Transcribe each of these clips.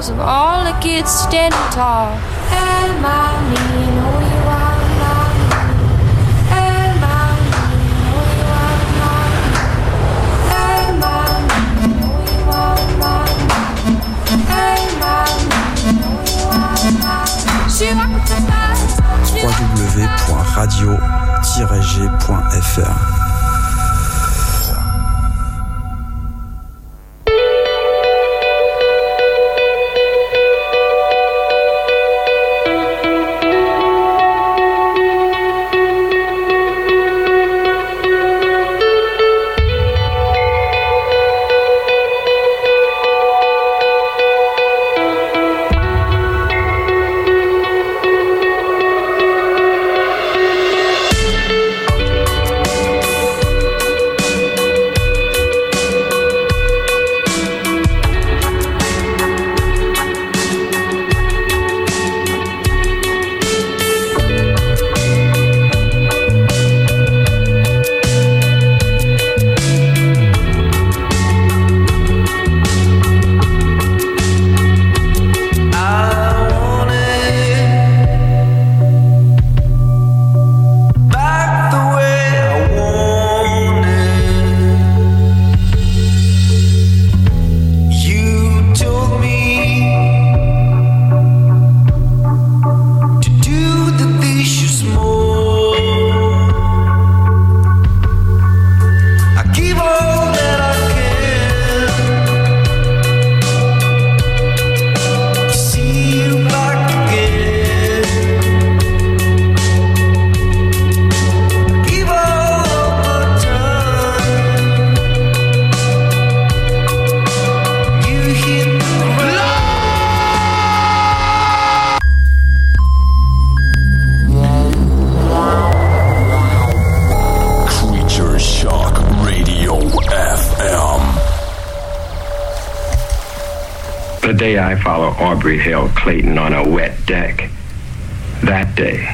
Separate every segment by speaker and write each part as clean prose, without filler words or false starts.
Speaker 1: walls of all the kids standing tall. Hey, mommy, you know you are mommy. Hey, mommy, you know you are mommy. Hey, mommy, you know you are mommy. Hey, mommy, you know you are mommy. She walked the fast.
Speaker 2: www.radio-g.fr
Speaker 3: The day I follow Aubrey Hill Clayton on a wet deck, that day,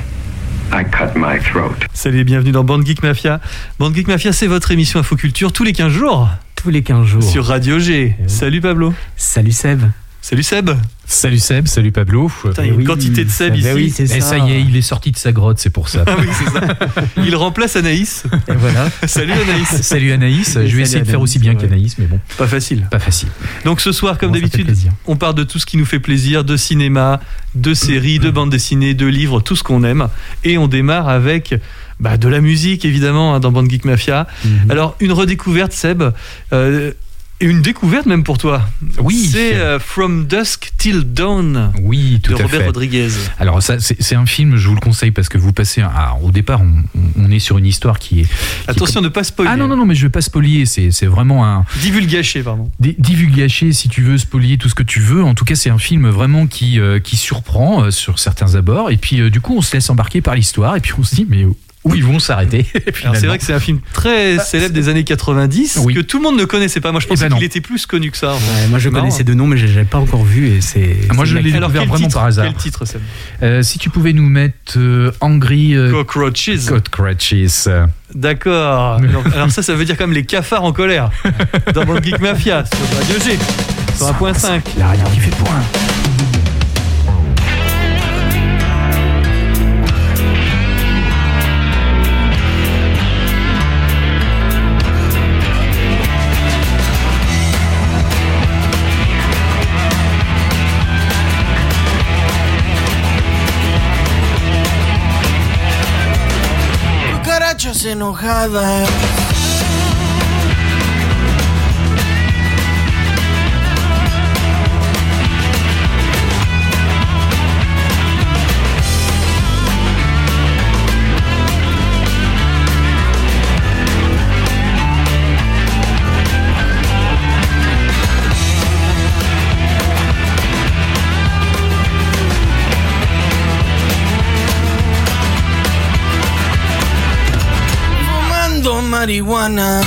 Speaker 3: I cut my throat.
Speaker 4: Salut et bienvenue dans Bande Geek Mafia. Bande Geek Mafia, c'est votre émission Infoculture tous les 15 jours.
Speaker 5: Tous les 15 jours.
Speaker 4: Sur Radio G. Salut Pablo.
Speaker 5: Salut Seb.
Speaker 4: Salut Seb.
Speaker 6: Salut Seb, salut Pablo.
Speaker 4: Putain, il y a une quantité de Seb ici.
Speaker 5: Oui, c'est
Speaker 6: et ça y est, il est sorti de sa grotte, c'est pour ça.
Speaker 4: Ah oui, c'est ça. Il remplace Anaïs.
Speaker 5: Et voilà.
Speaker 4: Salut Anaïs.
Speaker 6: Salut Anaïs. Je vais essayer de faire aussi bien qu'Anaïs, mais bon.
Speaker 4: Pas facile.
Speaker 6: Pas facile.
Speaker 4: Donc ce soir, comme
Speaker 6: Bon, ça fait
Speaker 4: d'habitude,
Speaker 6: plaisir.
Speaker 4: on parle de tout ce qui nous fait plaisir, de cinéma, de séries, de bandes dessinées, de livres, tout ce qu'on aime. Et on démarre avec de la musique, évidemment, dans Bande Geek Mafia. Alors, une redécouverte, Seb. Et une découverte même pour toi.
Speaker 6: Oui.
Speaker 4: C'est From Dusk Till Dawn.
Speaker 6: Oui, tout
Speaker 4: de
Speaker 6: à
Speaker 4: Robert
Speaker 6: fait.
Speaker 4: Rodriguez.
Speaker 6: Alors ça, c'est un film, je vous le conseille parce que vous passez. Au départ, on est sur une histoire qui est.
Speaker 4: Attention de ne pas spoiler.
Speaker 6: Ah non, mais je vais pas spolier. C'est vraiment un.
Speaker 4: Divulgaché, pardon.
Speaker 6: Divulgaché, si tu veux, spolier tout ce que tu veux. En tout cas, c'est un film vraiment qui surprend sur certains abords. Et puis, du coup, on se laisse embarquer par l'histoire. Et puis, on se dit, mais où ils vont s'arrêter.
Speaker 4: Alors c'est vrai que c'est un film très célèbre des années 90
Speaker 6: Oui.
Speaker 4: que tout le monde ne connaissait pas. Moi je pensais
Speaker 6: non.
Speaker 4: qu'il était plus connu que ça.
Speaker 5: Ouais, moi je
Speaker 4: Marrant.
Speaker 5: connaissais deux noms mais je l'avais pas encore vu et c'est.
Speaker 6: Moi, je l'ai
Speaker 4: Alors
Speaker 6: découvert
Speaker 4: quel
Speaker 6: vraiment
Speaker 4: titre,
Speaker 6: par hasard.
Speaker 4: Quel titre, Seb?
Speaker 6: Si tu pouvais nous mettre Angry
Speaker 4: Cockroaches.
Speaker 6: Cockroaches.
Speaker 4: D'accord. Alors ça veut dire quand même les cafards en colère. Dans Bande Geek Mafia sur Radio G. Sur 1.5.
Speaker 6: La radio qui fait point.
Speaker 7: Cucarachas enojadas. Fumando marihuana.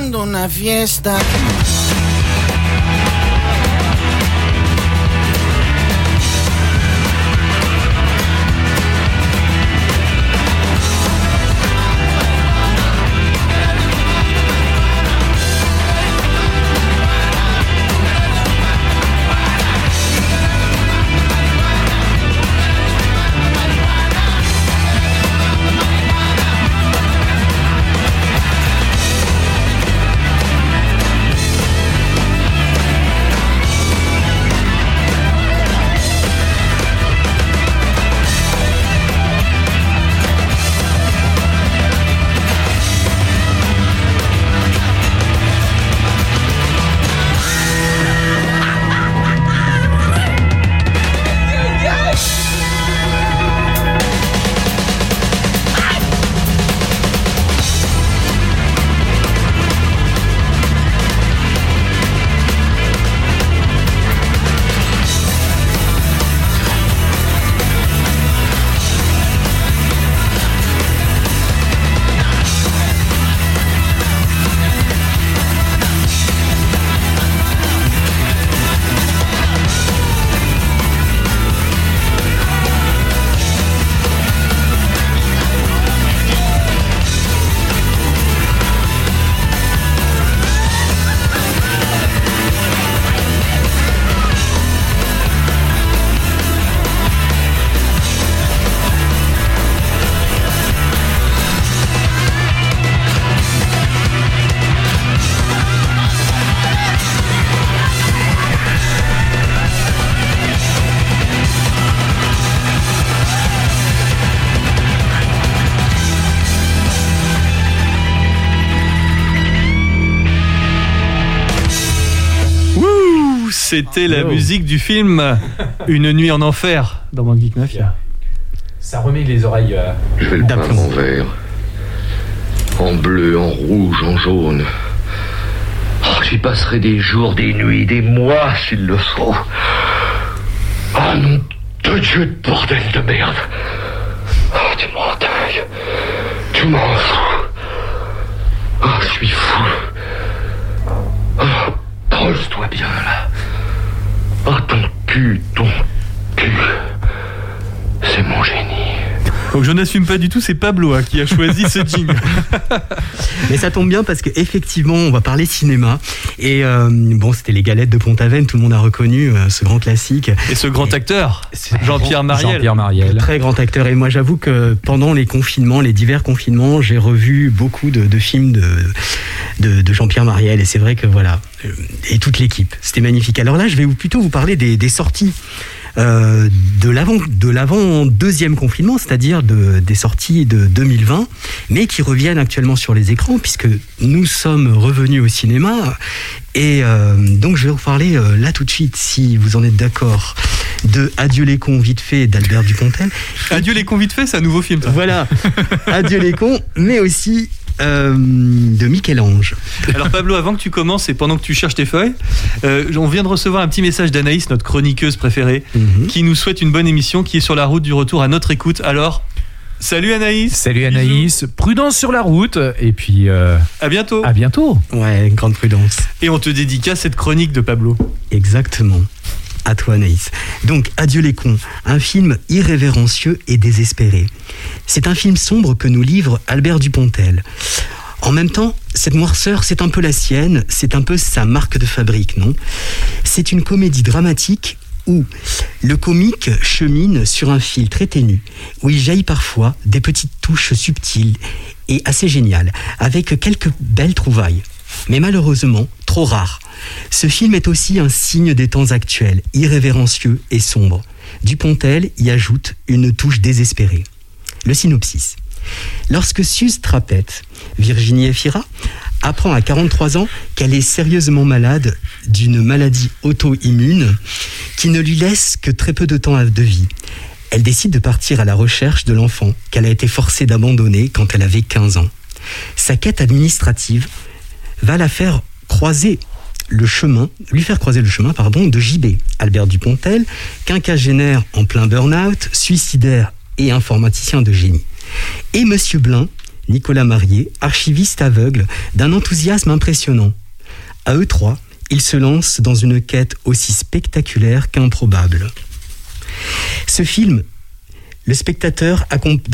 Speaker 7: formando una fiesta.
Speaker 4: C'était la musique du film Une nuit en enfer dans Band Geek Mafia.
Speaker 6: Ça remet les oreilles.
Speaker 3: Je vais le peindre en vert, en bleu, en rouge, en jaune. Oh, j'y passerai des jours, des nuits, des mois s'il le faut. Ah non, de Dieu de bordel de merde. Oh, tu m'en dingue. Tu m'en fous. Oh, je suis fou. Oh, pose-toi bien là. Oh, ton cul. C'est mon génie.
Speaker 4: Donc je n'assume pas du tout, c'est Pablo qui a choisi ce jingle.
Speaker 5: Mais ça tombe bien parce qu'effectivement, on va parler cinéma. Et bon, c'était Les Galettes de Pont-Aven, tout le monde a reconnu ce grand classique.
Speaker 4: Et ce grand acteur, Jean-Pierre Mariel.
Speaker 6: Jean-Pierre Mariel.
Speaker 5: Très grand acteur. Et moi, j'avoue que pendant les confinements, les divers confinements, j'ai revu beaucoup de films de Jean-Pierre Mariel. Et c'est vrai que voilà, et toute l'équipe, c'était magnifique. Alors là, je vais plutôt vous parler des sorties. De l'avant deuxième confinement, c'est-à-dire des sorties de 2020, mais qui reviennent actuellement sur les écrans, puisque nous sommes revenus au cinéma. Et donc je vais vous parler là tout de suite, si vous en êtes d'accord, de Adieu les cons vite fait d'Albert Dupontel.
Speaker 4: Adieu les cons vite fait, c'est un nouveau film. Ça.
Speaker 5: Voilà, Adieu les cons, mais aussi de Michel-Ange.
Speaker 4: Alors Pablo, avant que tu commences et pendant que tu cherches tes feuilles, on vient de recevoir un petit message d'Anaïs, notre chroniqueuse préférée, qui nous souhaite une bonne émission, qui est sur la route du retour à notre écoute. Alors, salut Anaïs.
Speaker 6: Salut Anaïs. Bisous. Prudence sur la route et puis
Speaker 4: à bientôt.
Speaker 6: À bientôt.
Speaker 5: Ouais, grande prudence.
Speaker 4: Et on te dédicace cette chronique de Pablo.
Speaker 5: Exactement. À toi Anaïs. Donc Adieu les cons, un film irrévérencieux et désespéré. C'est un film sombre que nous livre Albert Dupontel. En même temps, cette noirceur, c'est un peu la sienne, c'est un peu sa marque de fabrique, non ? C'est une comédie dramatique où le comique chemine sur un fil très ténu, où il jaillit parfois des petites touches subtiles et assez géniales, avec quelques belles trouvailles. Mais malheureusement, trop rares. Ce film est aussi un signe des temps actuels, irrévérencieux et sombre. Dupontel y ajoute une touche désespérée. Le synopsis. Lorsque Suze Trappette, Virginie Efira, apprend à 43 ans qu'elle est sérieusement malade d'une maladie auto-immune qui ne lui laisse que très peu de temps de vie, elle décide de partir à la recherche de l'enfant qu'elle a été forcée d'abandonner quand elle avait 15 ans. Sa quête administrative va la faire croiser le chemin de JB, Albert Dupontel, quinquagénaire en plein burn-out, suicidaire et informaticien de génie. Et Monsieur Blin, Nicolas Marié, archiviste aveugle d'un enthousiasme impressionnant. À eux trois, ils se lancent dans une quête aussi spectaculaire qu'improbable. Dans ce film, le spectateur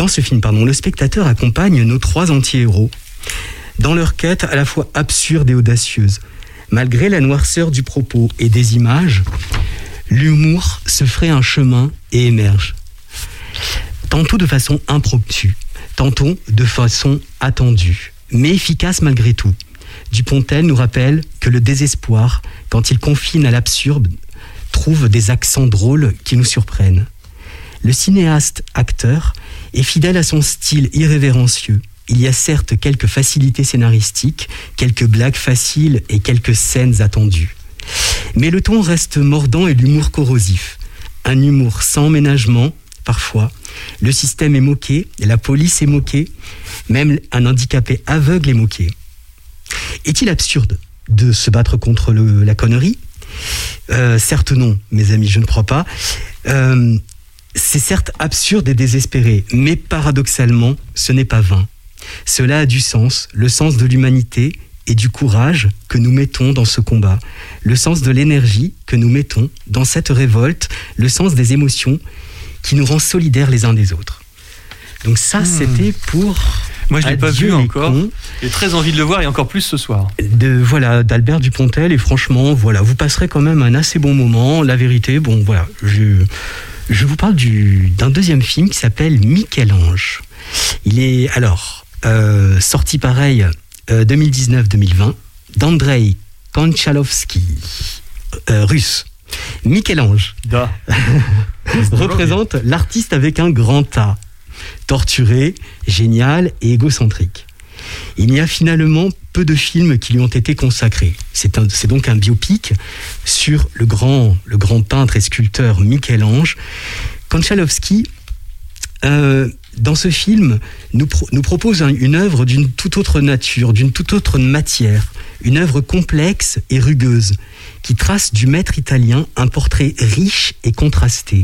Speaker 5: accompagne nos trois anti-héros dans leur quête à la fois absurde et audacieuse. Malgré la noirceur du propos et des images, l'humour se fraye un chemin et émerge. Tantôt de façon impromptue, tantôt de façon attendue, mais efficace malgré tout. Dupontel nous rappelle que le désespoir, quand il confine à l'absurde, trouve des accents drôles qui nous surprennent. Le cinéaste-acteur est fidèle à son style irrévérencieux. Il y a certes quelques facilités scénaristiques, quelques blagues faciles et quelques scènes attendues. Mais le ton reste mordant et l'humour corrosif. Un humour sans ménagement, parfois. Le système est moqué, la police est moquée, même un handicapé aveugle est moqué. Est-il absurde de se battre contre la connerie ? Certes non, mes amis, je ne crois pas. C'est certes absurde et désespéré, mais paradoxalement, ce n'est pas vain. Cela a du sens, le sens de l'humanité et du courage que nous mettons dans ce combat, le sens de l'énergie que nous mettons dans cette révolte, le sens des émotions qui nous rend solidaires les uns des autres. Donc ça, c'était pour...
Speaker 4: Moi, je ne l'ai pas vu encore. J'ai très envie de le voir et encore plus ce soir.
Speaker 5: D'Albert Dupontel. Et franchement, voilà, vous passerez quand même un assez bon moment. La vérité, bon, voilà. Je vous parle d'un deuxième film qui s'appelle Michel-Ange. Il est sorti pareil 2019-2020 d'Andrei Konchalovsky, russe. Michel-Ange représente l'artiste avec un grand A. Torturé, génial et égocentrique. Il y a finalement peu de films qui lui ont été consacrés. C'est donc un biopic sur le grand peintre et sculpteur Michel-Ange. Konchalovsky, dans ce film, nous propose une œuvre d'une toute autre nature, d'une toute autre matière, une œuvre complexe et rugueuse, qui trace du maître italien un portrait riche et contrasté.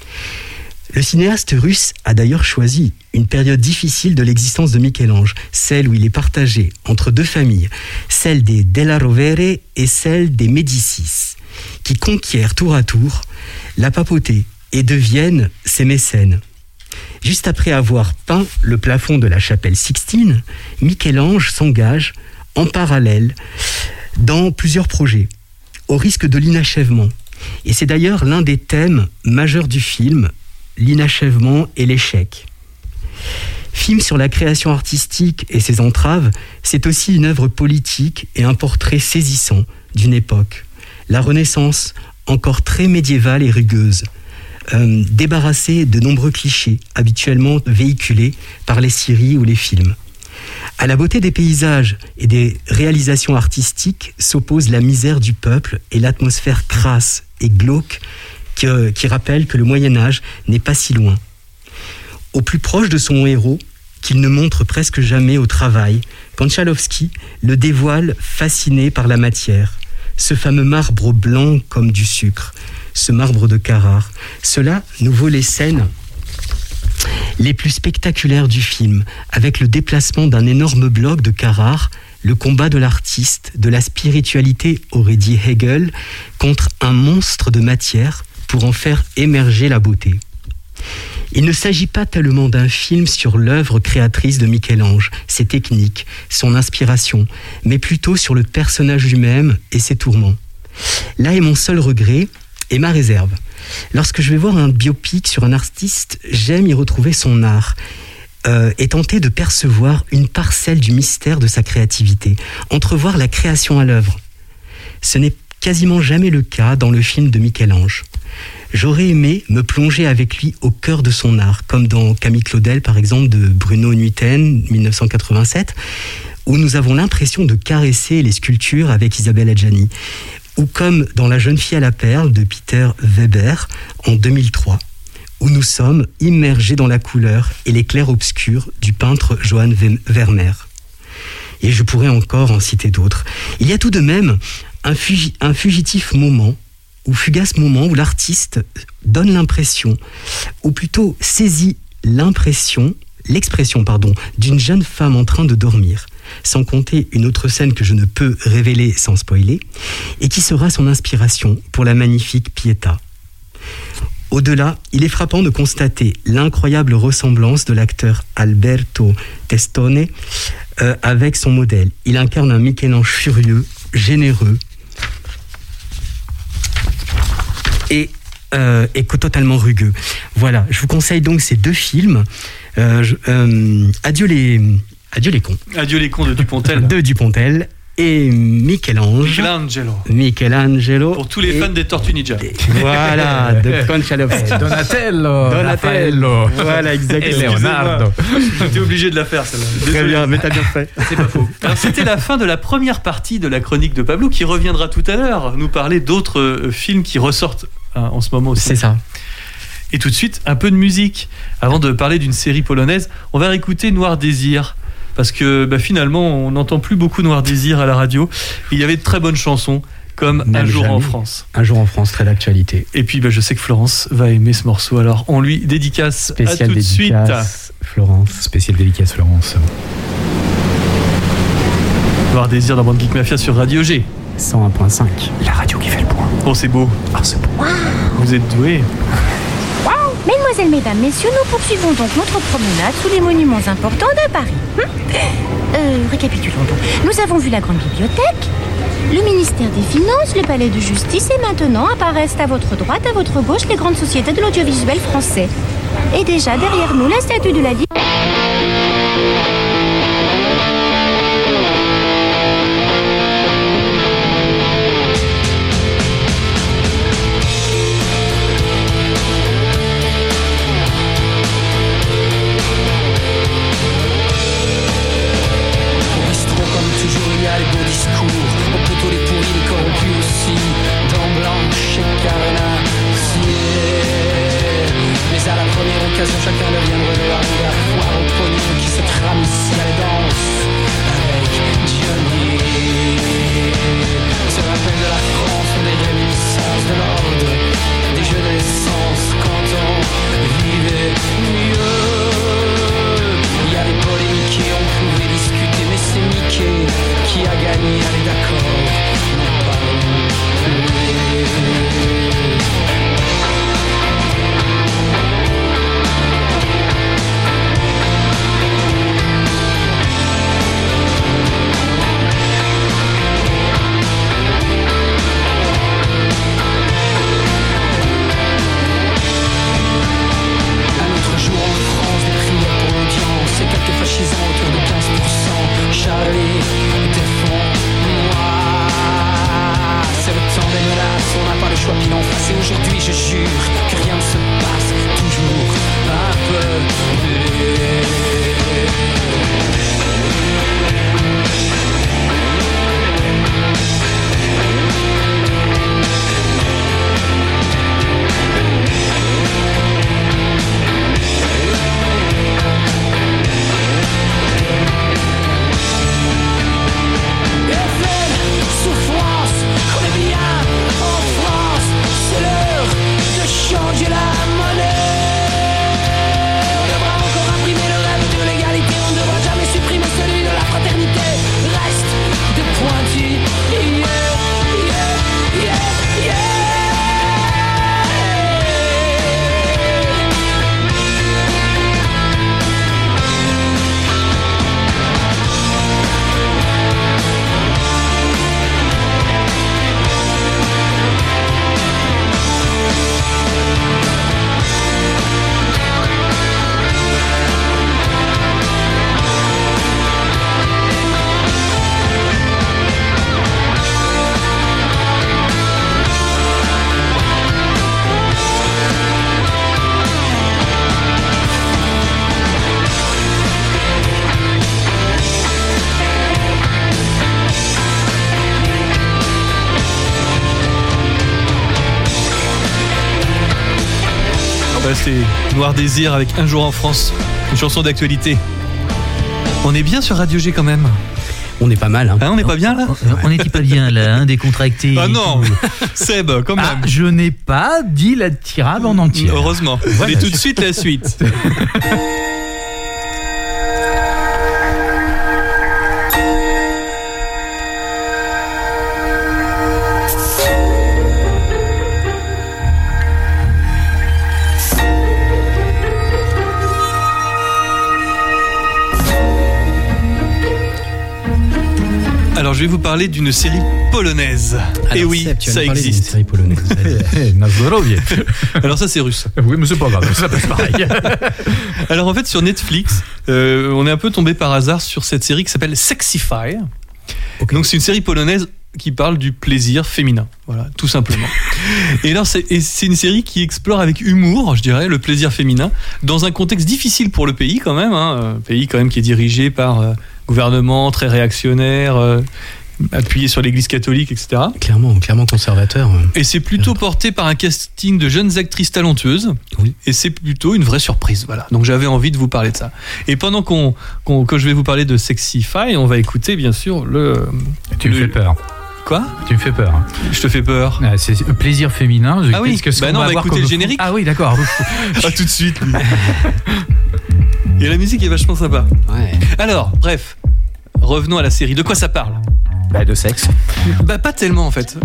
Speaker 5: Le cinéaste russe a d'ailleurs choisi une période difficile de l'existence de Michel-Ange, celle où il est partagé entre deux familles, celle des Della Rovere et celle des Médicis, qui conquièrent tour à tour la papauté et deviennent ses mécènes. Juste après avoir peint le plafond de la chapelle Sixtine, Michel-Ange s'engage en parallèle dans plusieurs projets, au risque de l'inachèvement. Et c'est d'ailleurs l'un des thèmes majeurs du film, l'inachèvement et l'échec. Film sur la création artistique et ses entraves, c'est aussi une œuvre politique et un portrait saisissant d'une époque. La Renaissance, encore très médiévale et rugueuse, débarrassée de nombreux clichés habituellement véhiculés par les séries ou les films. À la beauté des paysages et des réalisations artistiques s'oppose la misère du peuple et l'atmosphère crasse et glauque qui rappelle que le Moyen-Âge n'est pas si loin. Au plus proche de son héros, qu'il ne montre presque jamais au travail, Konchalovsky le dévoile fasciné par la matière, ce fameux marbre blanc comme du sucre, ce marbre de Carrare. Cela nous vaut les scènes les plus spectaculaires du film, avec le déplacement d'un énorme bloc de Carrare, le combat de l'artiste, de la spiritualité, aurait dit Hegel, contre un monstre de matière pour en faire émerger la beauté. Il ne s'agit pas tellement d'un film sur l'œuvre créatrice de Michel-Ange, ses techniques, son inspiration, mais plutôt sur le personnage lui-même et ses tourments. Là est mon seul regret et ma réserve. Lorsque je vais voir un biopic sur un artiste, j'aime y retrouver son art et tenter de percevoir une parcelle du mystère de sa créativité, entrevoir la création à l'œuvre. Ce n'est quasiment jamais le cas dans le film de Michel-Ange. J'aurais aimé me plonger avec lui au cœur de son art, comme dans Camille Claudel, par exemple, de Bruno Nuiten, 1987, où nous avons l'impression de caresser les sculptures avec Isabelle Adjani, ou comme dans La jeune fille à la perle de Peter Weber, en 2003, où nous sommes immergés dans la couleur et les clairs-obscurs du peintre Johann Vermeer. Et je pourrais encore en citer d'autres. Il y a tout de même un fugitif moment, ou fugace moment où l'artiste donne l'impression, ou plutôt saisit l'impression, l'expression d'une jeune femme en train de dormir, sans compter une autre scène que je ne peux révéler sans spoiler, et qui sera son inspiration pour la magnifique Pietà. Au-delà, il est frappant de constater l'incroyable ressemblance de l'acteur Alberto Testone avec son modèle. Il incarne un Michel-Ange furieux, généreux et totalement rugueux. Voilà, je vous conseille donc ces 2 films. Adieu les cons.
Speaker 4: Adieu les cons de Dupontel.
Speaker 5: De Dupontel et Michelangelo.
Speaker 4: Pour tous les fans des Tortues Ninja.
Speaker 5: Voilà, de Conchalovsky.
Speaker 6: Donatello. Raffaello.
Speaker 5: Voilà, exactement.
Speaker 6: Et Leonardo.
Speaker 4: J'étais obligé de la faire, celle-là.
Speaker 5: Très bien, mais t'as bien fait.
Speaker 4: C'est pas faux. Alors, c'était la fin de la première partie de la chronique de Pablo, qui reviendra tout à l'heure nous parler d'autres films qui ressortent en ce moment aussi.
Speaker 5: C'est ça.
Speaker 4: Et tout de suite, un peu de musique. Avant de parler d'une série polonaise, on va réécouter Noir Désir. Parce que finalement, on n'entend plus beaucoup Noir Désir à la radio. Il y avait de très bonnes chansons, comme Un jour en France.
Speaker 5: Un jour en France, très d'actualité.
Speaker 4: Et puis, je sais que Florence va aimer ce morceau. Alors, on lui dédicace.
Speaker 5: Spécial
Speaker 4: à tout de suite.
Speaker 5: Florence.
Speaker 6: Spécial dédicace, Florence.
Speaker 4: Noir Désir dans Bande Geek Mafia sur Radio G.
Speaker 5: 101.5.
Speaker 6: La radio qui fait le point.
Speaker 4: Oh, c'est beau.
Speaker 6: Ah, c'est beau.
Speaker 4: Vous êtes doués.
Speaker 2: Mesdemoiselles, mesdames, messieurs, nous poursuivons donc notre promenade sous les monuments importants de Paris. Récapitulons donc. Nous avons vu la grande bibliothèque, le ministère des Finances, le palais de justice et maintenant apparaissent à votre droite, à votre gauche, les grandes sociétés de l'audiovisuel français. Et déjà derrière nous, la statue de la Ligue.
Speaker 7: Chacun devient relais à la foire au pognon qui se crame ici à la danse avec Johnny. Se rappelle de la France, des réminiscences de l'ordre, des jeux de l'essence quand on vivait mieux. Il y a des polémiques et on pouvait discuter, mais c'est Mickey qui a gagné, allez d'accord, n'en parlons plus. Autour de 15%, Charlie, défends-moi. C'est le temps des menaces, on n'a pas le choix pile en face. Et aujourd'hui je jure que rien ne se passe, toujours un peu mieux. Changer la monnaie. On devra encore imprimer le rêve de l'égalité. On ne devra jamais supprimer celui de la fraternité. Reste de pointu. Yeah, yeah, yeah, yeah.
Speaker 4: C'est Noir Désir avec Un jour en France, une chanson d'actualité. On est bien sur Radio G quand même.
Speaker 5: On est pas mal.
Speaker 4: On n'est pas bien là.
Speaker 6: On n'était pas bien là, décontracté.
Speaker 4: Ah non, Seb, quand même.
Speaker 6: Je n'ai pas dit la tirade en entier.
Speaker 4: Heureusement.
Speaker 6: Voilà.
Speaker 4: Mais tout de suite la suite. Alors je vais vous parler d'une série polonaise. Et oui,
Speaker 5: Seb, tu vas
Speaker 4: ça
Speaker 5: nous parler d'une
Speaker 4: existe.
Speaker 5: série polonaise. Vas-y.
Speaker 6: Nazorovier.
Speaker 4: Alors ça c'est russe.
Speaker 6: Oui, mais c'est pas grave, ça passe pareil.
Speaker 4: Alors en fait sur Netflix, on est un peu tombé par hasard sur cette série qui s'appelle Sexify.
Speaker 5: Ok.
Speaker 4: Donc c'est une série polonaise qui parle du plaisir féminin, voilà, tout simplement. Et alors c'est une série qui explore avec humour, je dirais, le plaisir féminin dans un contexte difficile pour le pays quand même, hein, un pays quand même qui est dirigé par gouvernement très réactionnaire, appuyé sur l'Église catholique, etc.
Speaker 5: Clairement conservateur.
Speaker 4: Et c'est plutôt porté par un casting de jeunes actrices talentueuses.
Speaker 5: Oui.
Speaker 4: Et c'est plutôt une vraie surprise. Voilà. Donc j'avais envie de vous parler de ça. Et pendant que je vais vous parler de Sexify, on va écouter bien sûr
Speaker 6: Tu me fais peur.
Speaker 4: Quoi ?
Speaker 6: Tu me fais peur.
Speaker 4: Je te fais peur.
Speaker 6: Ah, c'est plaisir féminin.
Speaker 4: Ah oui,
Speaker 6: Qu'est-ce
Speaker 4: bah
Speaker 6: qu'on
Speaker 4: non, on va
Speaker 6: avoir
Speaker 4: écouter
Speaker 6: comme
Speaker 4: le générique.
Speaker 6: Ah oui, d'accord.
Speaker 4: Pas tout de suite. Et la musique est vachement sympa.
Speaker 5: Ouais.
Speaker 4: Alors, bref, revenons à la série. De quoi ça parle ?
Speaker 6: Bah, de sexe.
Speaker 4: Bah pas tellement en fait.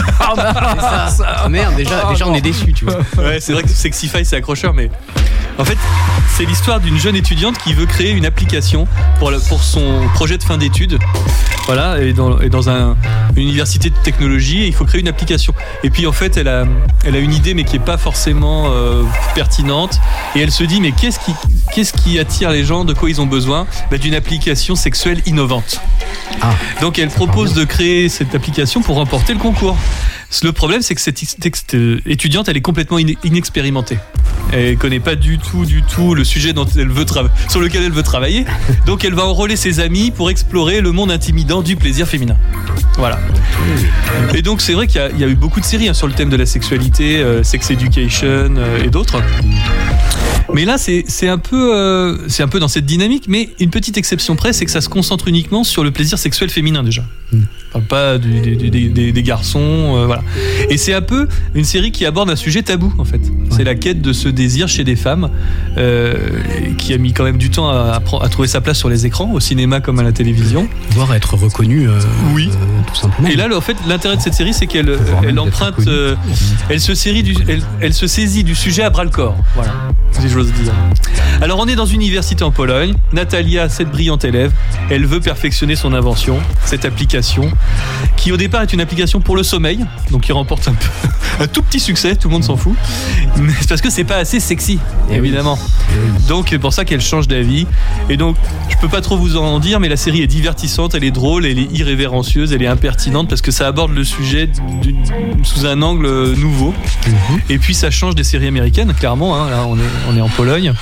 Speaker 5: Ah merde, déjà on est déçus, tu vois.
Speaker 4: Ouais, c'est vrai que Sexify c'est accrocheur, mais en fait c'est l'histoire d'une jeune étudiante qui veut créer une application pour son projet de fin d'études. Voilà, et dans une université de technologie, il faut créer une application. Et puis en fait elle a une idée mais qui est pas forcément pertinente, et elle se dit mais qu'est-ce qui attire les gens, de quoi ils ont besoin ? Bah, d'une application sexuelle innovante.
Speaker 5: Ah.
Speaker 4: Donc elle propose de créer cette application pour remporter le concours. Le problème, c'est que cette étudiante, elle est complètement inexpérimentée. Elle connaît pas du tout le sujet sur lequel elle veut travailler. Donc elle va enrôler ses amis pour explorer le monde intimidant du plaisir féminin. Voilà. Et donc c'est vrai qu'il y a eu beaucoup de séries sur le thème de la sexualité, Sex Education et d'autres. Mais là, c'est un peu dans cette dynamique, mais une petite exception près, c'est que ça se concentre uniquement sur le plaisir sexuel féminin déjà. On parle pas des garçons, voilà. Et c'est un peu une série qui aborde un sujet tabou en fait. C'est la quête de ce désir chez des femmes, qui a mis quand même du temps à trouver sa place sur les écrans, au cinéma comme à la télévision.
Speaker 5: Voire être reconnu.
Speaker 4: Oui.
Speaker 5: Tout simplement.
Speaker 4: Et là, en fait, l'intérêt de cette série, c'est qu'elle emprunte, elle se saisit du sujet à bras le corps. Voilà, si j'ose dire. Alors, on est dans une université en Pologne. Natalia, cette brillante élève, elle veut perfectionner son invention, cette application, qui au départ est une application pour le sommeil, donc qui remporte un tout petit succès. Tout le monde s'en fout, mais c'est parce que c'est pas assez sexy, évidemment. Donc, c'est pour ça qu'elle change d'avis. Et donc, je peux pas trop vous en dire, mais la série est divertissante, elle est drôle, elle est irrévérencieuse, elle est impertinente parce que ça aborde le sujet sous un angle nouveau. Et puis ça change des séries américaines, clairement. Hein. Là, on est en Pologne.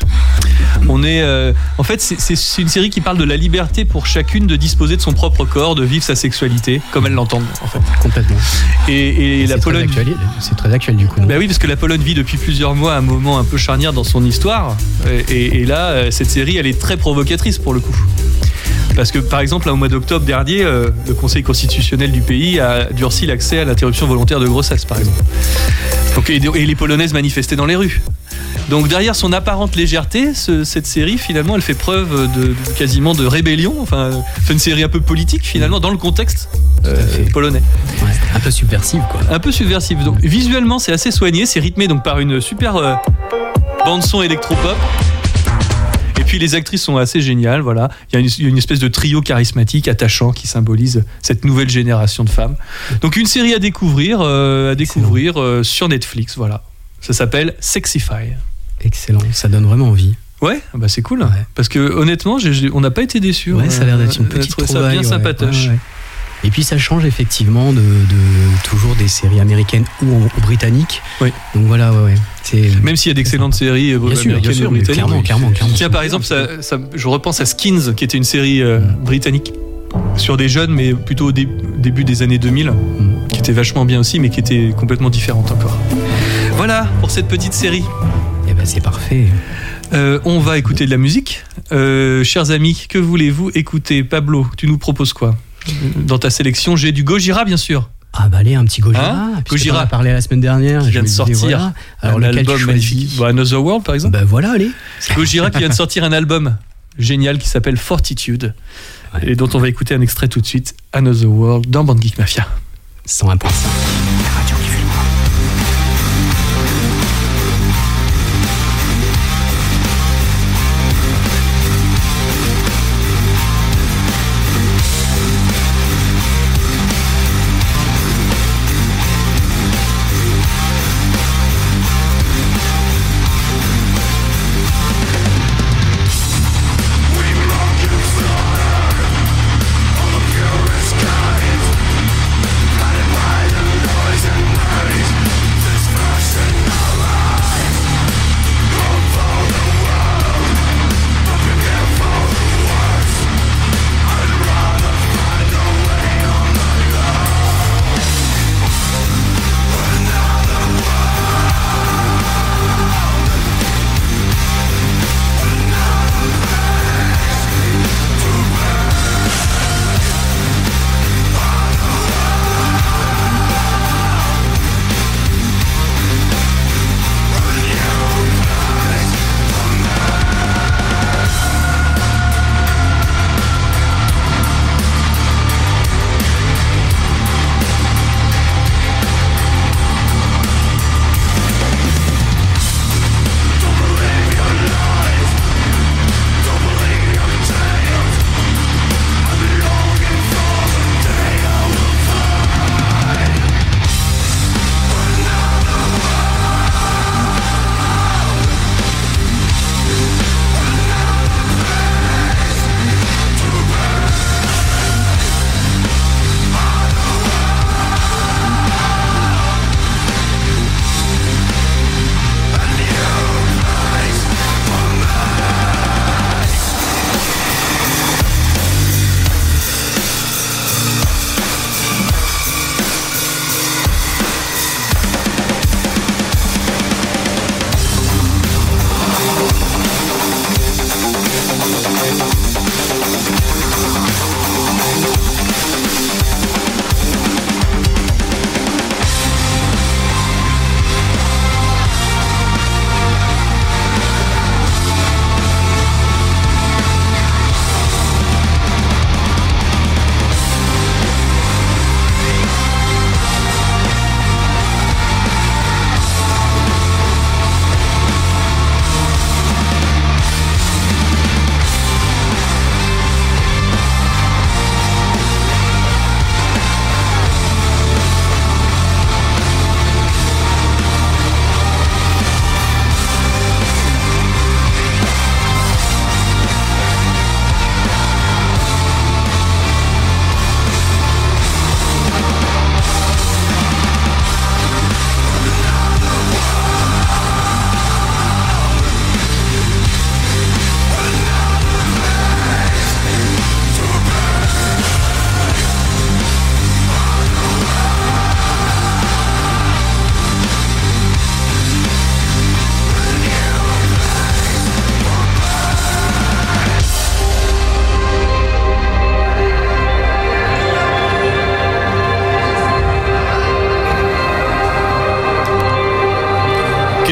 Speaker 4: En fait, c'est une série qui parle de la liberté pour chacune de disposer de son propre corps, de vivre sa sexualité comme elle l'entend, en fait.
Speaker 5: Complètement.
Speaker 4: Et la Pologne.
Speaker 5: C'est très actuel du coup.
Speaker 4: Bah oui, parce que la Pologne vit depuis plusieurs mois un moment un peu charnière dans son histoire. Et là, cette série, elle est très provocatrice pour le coup. Parce que par exemple, là, au mois d'octobre dernier, le Conseil constitutionnel du pays a durci l'accès à l'interruption volontaire de grossesse, par exemple. Donc, et les Polonaises manifestaient dans les rues. Donc derrière son apparente légèreté, cette série finalement elle fait preuve quasiment de rébellion, enfin c'est une série un peu politique finalement dans le contexte polonais.
Speaker 5: Ouais, un peu subversive quoi.
Speaker 4: Un peu subversive. Donc visuellement c'est assez soigné, c'est rythmé donc par une super bande son électropop. Et puis les actrices sont assez géniales, voilà. Il y a une espèce de trio charismatique, attachant, qui symbolise cette nouvelle génération de femmes. Donc une série à découvrir sur Netflix, voilà. Ça s'appelle Sexify.
Speaker 5: Excellent, ça donne vraiment envie.
Speaker 4: Ouais, bah c'est cool.
Speaker 5: Ouais.
Speaker 4: Parce que honnêtement, on n'a pas été déçus.
Speaker 5: Ouais, ça a l'air d'être une petite
Speaker 4: trouvé
Speaker 5: trouvaille.
Speaker 4: Ça bien sympatoche.
Speaker 5: Ouais. Et puis ça change effectivement de toujours des séries américaines ou britanniques.
Speaker 4: Oui.
Speaker 5: Donc voilà, ouais.
Speaker 4: Même s'il y a d'excellentes séries américaines ou britanniques.
Speaker 5: Clairement.
Speaker 4: Tiens, par exemple, je repense à Skins, qui était une série britannique sur des jeunes, mais plutôt au début des années 2000, qui était vachement bien aussi, mais qui était complètement différente encore. Voilà pour cette petite série.
Speaker 5: Eh ben c'est parfait.
Speaker 4: On va écouter de la musique. Chers amis, que voulez-vous écouter ? Pablo, tu nous proposes quoi ? Dans ta sélection, j'ai du Gojira, bien sûr.
Speaker 5: Ah bah allez, un petit Gojira.
Speaker 4: Gojira.
Speaker 5: On a parlé la semaine dernière.
Speaker 4: Qui vient de sortir.
Speaker 5: Voilà. Alors
Speaker 4: un
Speaker 5: lequel
Speaker 4: album
Speaker 5: tu
Speaker 4: magnifique.
Speaker 5: choisis ?
Speaker 4: Another World, par exemple.
Speaker 5: Bah voilà, allez.
Speaker 4: Gojira qui vient de sortir un album génial qui s'appelle Fortitude. Ouais. Et dont on va écouter un extrait tout de suite. Another World dans Band Geek Mafia.
Speaker 5: 101.5. La radio qui fait le moi.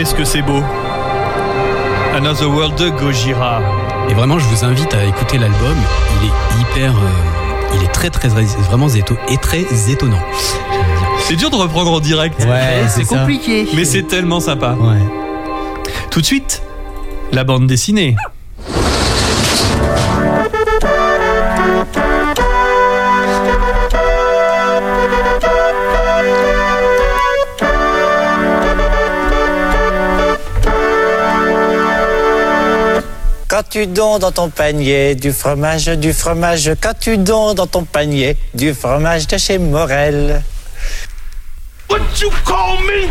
Speaker 4: Qu'est-ce que c'est beau. Another World de Gojira.
Speaker 8: Et vraiment, je vous invite à écouter l'album. Il est hyper... il est très vraiment très étonnant.
Speaker 4: C'est dur de reprendre en direct.
Speaker 8: Ouais,
Speaker 6: c'est compliqué.
Speaker 4: Mais c'est tellement sympa.
Speaker 8: Ouais.
Speaker 4: Tout de suite, la bande dessinée.
Speaker 9: Quand tu donnes dans ton panier du fromage, quand tu donnes dans ton panier du fromage de chez Morel.
Speaker 10: What you call me?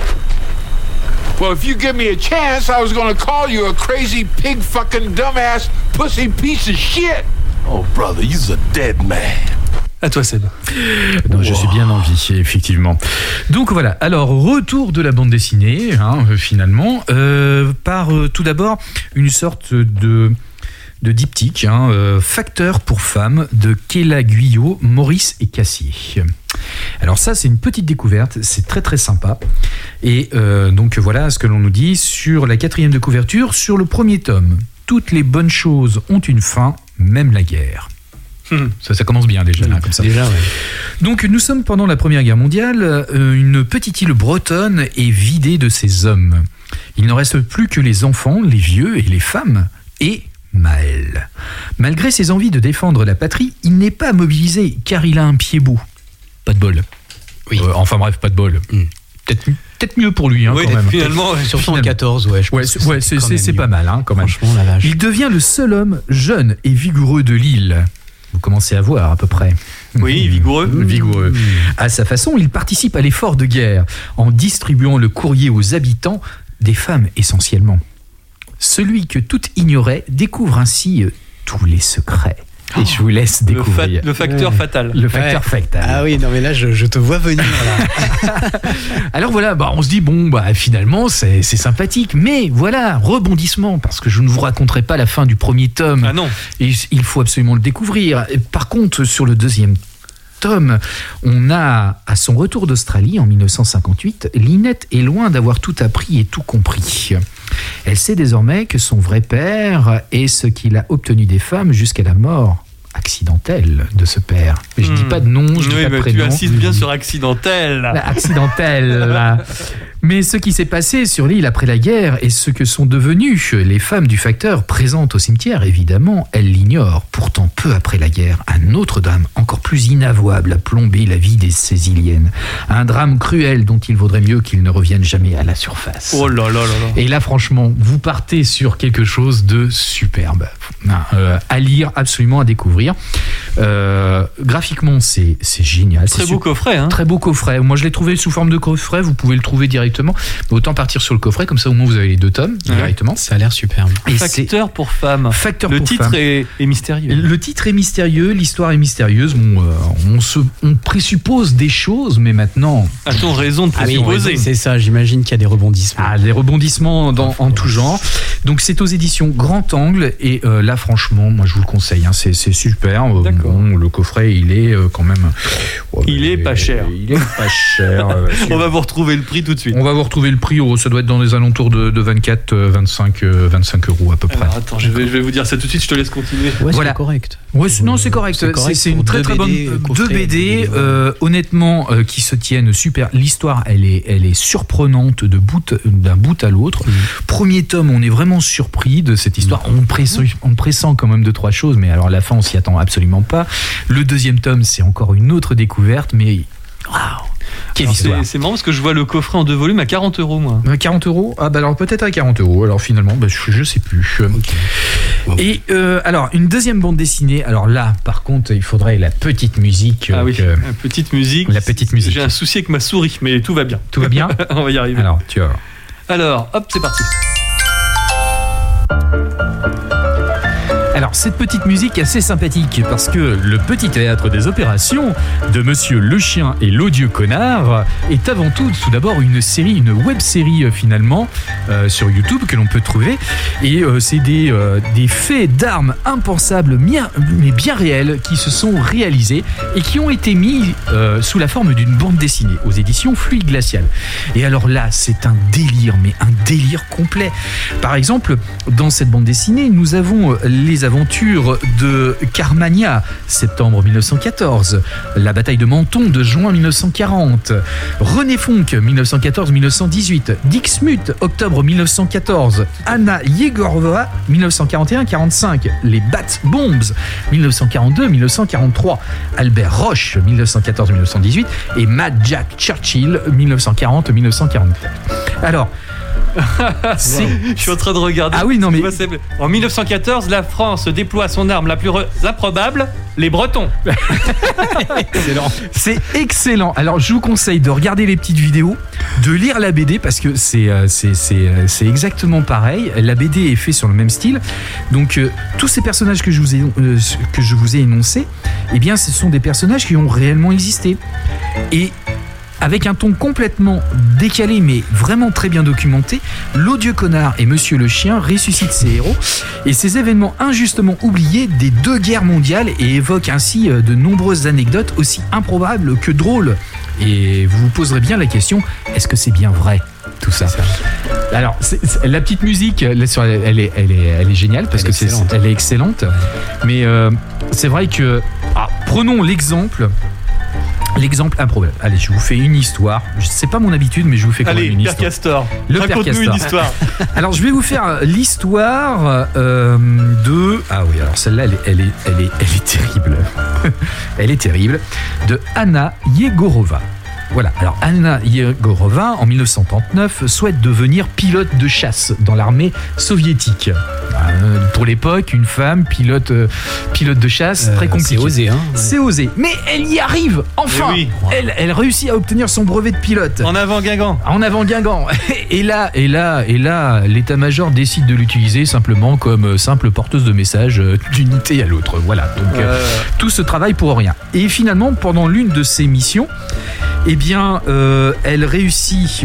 Speaker 10: Well, if you give me a chance, I was gonna call you a crazy pig fucking dumbass pussy piece of shit. Oh, brother, you're a dead man.
Speaker 4: À toi, Seb.
Speaker 6: Non, je suis bien en vie, effectivement. Donc voilà, alors retour de la bande dessinée, finalement, par tout d'abord une sorte de diptyque, Facteur pour femmes de Kéla Guyot, Maurice et Cassier. Alors ça, c'est une petite découverte, c'est très très sympa. Et donc voilà ce que l'on nous dit sur la 4e de couverture, sur le premier tome. Toutes les bonnes choses ont une fin, même la guerre. Ça commence bien déjà, là, comme ça.
Speaker 8: Déjà, ouais.
Speaker 6: Donc nous sommes pendant la Première Guerre mondiale, une petite île bretonne est vidée de ses hommes. Il ne reste plus que les enfants, les vieux et les femmes, et Maël. Malgré ses envies de défendre la patrie, il n'est pas mobilisé car il a un pied beau. Pas de bol.
Speaker 8: Oui.
Speaker 6: Enfin bref, pas de bol. Peut-être mieux pour lui,
Speaker 4: Oui,
Speaker 6: quand même.
Speaker 4: finalement,
Speaker 8: Surtout en 14, ouais. Je pense que
Speaker 6: c'est pas mal, quand même.
Speaker 8: Franchement, la vache.
Speaker 6: Il devient le seul homme jeune et vigoureux de l'île. Vous commencez à voir à peu près.
Speaker 4: Oui, vigoureux.
Speaker 6: Vigoureux. À sa façon, il participe à l'effort de guerre en distribuant le courrier aux habitants, des femmes essentiellement. Celui que tout ignorait découvre ainsi tous les secrets. Et je vous laisse découvrir.
Speaker 4: Le facteur fatal.
Speaker 6: Le facteur fatal.
Speaker 8: Ah oui, non mais là je te vois venir là.
Speaker 6: Alors voilà, on se dit finalement c'est sympathique, mais voilà, rebondissement, parce que je ne vous raconterai pas la fin du premier tome.
Speaker 4: Ah non.
Speaker 6: Et il faut absolument le découvrir. Par contre, sur le deuxième tome, on a, à son retour d'Australie en 1958, Lynette est loin d'avoir tout appris et tout compris. Elle sait désormais que son vrai père est ce qu'il a obtenu des femmes jusqu'à la mort accidentelle de ce père. Mais je dis pas de nom, je dis pas de prénom.
Speaker 4: Tu insistes bien sur accidentel.
Speaker 6: Accidentel. Mais ce qui s'est passé sur l'île après la guerre et ce que sont devenues les femmes du facteur présentes au cimetière, évidemment, elle l'ignore. Pourtant, peu après la guerre, un autre drame encore plus inavouable a plombé la vie des Césiliennes. Un drame cruel dont il vaudrait mieux qu'il ne revienne jamais à la surface.
Speaker 4: Oh là là là là.
Speaker 6: Et là, franchement, vous partez sur quelque chose de superbe. À lire, absolument à découvrir. Graphiquement, c'est génial.
Speaker 4: Très beau coffret.
Speaker 6: Très beau coffret. Moi, je l'ai trouvé sous forme de coffret. Vous pouvez le trouver directement. Autant partir sur le coffret, comme ça au moins vous avez les 2 tomes directement.
Speaker 8: Ça a l'air superbe.
Speaker 6: Et
Speaker 4: Facteur pour femmes.
Speaker 6: Facteur
Speaker 4: le
Speaker 6: pour
Speaker 4: titre
Speaker 6: femmes.
Speaker 4: est mystérieux.
Speaker 6: Le titre est mystérieux, l'histoire est mystérieuse. On présuppose des choses, mais maintenant.
Speaker 4: A-t-on raison de présupposer?
Speaker 8: C'est ça, j'imagine qu'il y a des rebondissements.
Speaker 6: Des rebondissements en tout genre. Donc c'est aux éditions Grand Angle et là franchement, moi je vous le conseille, c'est super. Le coffret il est quand même.
Speaker 4: Il est pas cher.
Speaker 6: Il est pas cher.
Speaker 4: On va vous retrouver le prix tout de suite.
Speaker 6: On va vous retrouver le prix, ça doit être dans les alentours de 24, 25 euros à peu près.
Speaker 4: Alors attends, je vais vous dire ça tout de suite, je te laisse continuer.
Speaker 8: Ouais,
Speaker 6: voilà.
Speaker 8: C'est correct.
Speaker 6: Ouais, non, c'est correct. C'est une très très bonne. 2 BD, honnêtement, qui se tiennent super. L'histoire, elle est surprenante d'un bout à l'autre. Premier tome, on est vraiment surpris de cette histoire. On pressent quand même 2-3 choses, mais alors à la fin, on s'y attend absolument pas. Le deuxième tome, c'est encore une autre découverte, mais waouh! Quelle histoire.
Speaker 4: C'est marrant parce que je vois le coffret en 2 volumes à 40 €, moi.
Speaker 6: 40 €? Ah, alors peut-être à 40 €. Alors finalement, je sais plus. Okay. Et alors, une deuxième bande dessinée. Alors là, par contre, il faudrait la petite musique.
Speaker 4: La petite musique.
Speaker 6: La petite musique.
Speaker 4: J'ai un souci avec ma souris, mais tout va bien.
Speaker 6: Tout va bien?
Speaker 4: On va y arriver.
Speaker 6: Alors, tu vas voir.
Speaker 4: Alors, hop, c'est parti.
Speaker 6: Alors, cette petite musique est assez sympathique parce que le petit théâtre des opérations de Monsieur Le Chien et l'Odieux Connard est avant tout d'abord une web-série finalement sur YouTube que l'on peut trouver. Et c'est des faits d'armes impensables mais bien réels qui se sont réalisés et qui ont été mis sous la forme d'une bande dessinée aux éditions Fluide Glacial. Et alors là, c'est un délire, mais un délire complet. Par exemple, dans cette bande dessinée, nous avons les aventures de Carmania, septembre 1914, la bataille de Menton de juin 1940, René Fonck, 1914-1918, Dixmuth, octobre 1914, Anna Yegorova, 1941-45, les Bat Bombs, 1942-1943, Albert Roche, 1914-1918, et Mad Jack Churchill, 1940-1944. Alors,
Speaker 4: je suis en train de regarder.
Speaker 6: Ah oui, non mais
Speaker 4: en 1914, la France déploie son arme la plus improbable, les Bretons.
Speaker 6: Excellent. C'est excellent. Alors, je vous conseille de regarder les petites vidéos, de lire la BD parce que c'est exactement pareil. La BD est faite sur le même style. Donc, tous ces personnages que je vous ai énoncés, eh bien, ce sont des personnages qui ont réellement existé. Et avec un ton complètement décalé mais vraiment très bien documenté, l'Odieux Connard et Monsieur Le Chien ressuscitent ces héros et ces événements injustement oubliés des 2 guerres mondiales et évoquent ainsi de nombreuses anecdotes aussi improbables que drôles. Et vous vous poserez bien la question, est-ce que c'est bien vrai tout ça? Alors, la petite musique, elle est géniale parce que elle est excellente. Mais c'est vrai que prenons l'exemple improbable. Allez, je vous fais une histoire. C'est pas mon habitude, mais je vous fais quand même une histoire.
Speaker 4: Père Castor.
Speaker 6: Raconte-nous
Speaker 4: une histoire.
Speaker 6: Alors, je vais vous faire l'histoire de. Ah oui, alors celle-là, elle est terrible. Elle est terrible. De Anna Yegorova. Voilà, alors Anna Yegorova, en 1939, souhaite devenir pilote de chasse dans l'armée soviétique. Pour l'époque, une femme pilote de chasse, très compliqué.
Speaker 8: C'est osé, hein.
Speaker 6: C'est osé. Mais elle y arrive, enfin.
Speaker 4: Oui.
Speaker 6: Elle réussit à obtenir son brevet de pilote.
Speaker 4: En avant Guingamp.
Speaker 6: Et là, l'état-major décide de l'utiliser simplement comme simple porteuse de messages d'unité à l'autre. Voilà, donc tout ce travail pour rien. Et finalement, pendant l'une de ses missions, eh bien, elle réussit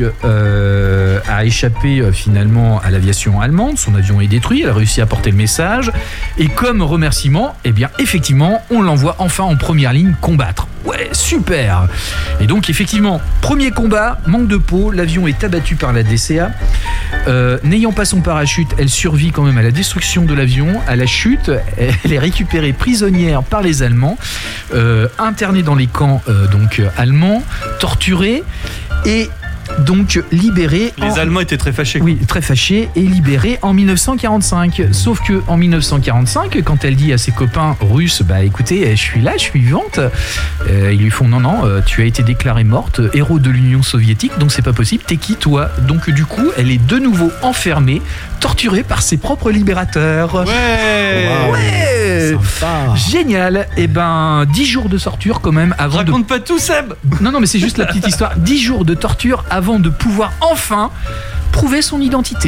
Speaker 6: à échapper finalement à l'aviation allemande. Son avion est détruit, elle a réussi à porter le message. Et comme remerciement, eh bien, effectivement, on l'envoie enfin en première ligne combattre. Ouais, super. Et donc, effectivement, premier combat, manque de peau, l'avion est abattu par la DCA. N'ayant pas son parachute, elle survit quand même à la destruction de l'avion, à la chute. Elle est récupérée prisonnière par les Allemands, internée dans les camps allemands, torturée et donc libérée.
Speaker 4: Les Allemands étaient très fâchés.
Speaker 6: Oui, très fâchés et libérée en 1945. Sauf que en 1945, quand elle dit à ses copains russes, bah écoutez, je suis là, je suis vivante, ils lui font non, tu as été déclarée morte, héros de l'Union soviétique, donc c'est pas possible. T'es qui toi? Donc du coup, elle est de nouveau enfermée, torturée par ses propres libérateurs.
Speaker 4: Ouais.
Speaker 6: Wow. Ouais.
Speaker 8: Sympa.
Speaker 6: Génial. Et ben 10 jours de torture quand même avant.
Speaker 4: Raconte pas tout, Seb.
Speaker 6: Non, mais c'est juste la petite histoire. 10 jours de torture avant de pouvoir enfin prouver son identité.